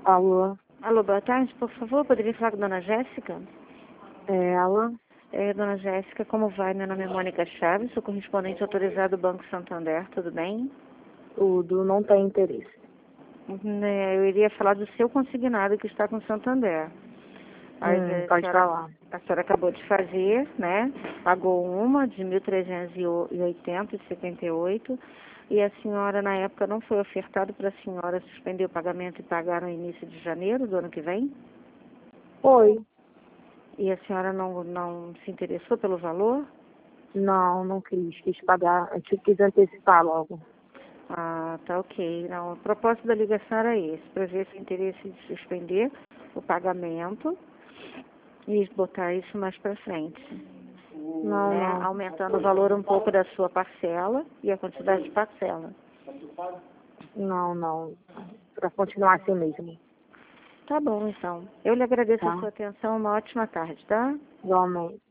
Alô? Alô, boa tarde, por favor, poderia falar com a dona Jéssica? É ela? Dona Jéssica, como vai? Meu nome é Mônica Chaves, sou correspondente autorizado do Banco Santander, tudo bem? Tudo, não tem interesse. Eu iria falar do seu consignado que está com o Santander. Pode falar. A senhora acabou de fazer, né? Pagou uma de 1.380,78 e a senhora, na época, não foi ofertado para a senhora suspender o pagamento e pagar no início de janeiro do ano que vem? Foi. E a senhora não se interessou pelo valor? Não quis. Quis pagar. Eu quis antecipar logo. Ah, tá ok. Não, a proposta da ligação era esse, para ver se o interesse de suspender o pagamento e botar isso mais para frente. Não. Aumentando o valor um pouco da sua parcela e a quantidade de parcela. Não. Pra continuar assim mesmo. Tá bom, então. Eu lhe agradeço Tá. a sua atenção. Uma ótima tarde, tá? Igualmente.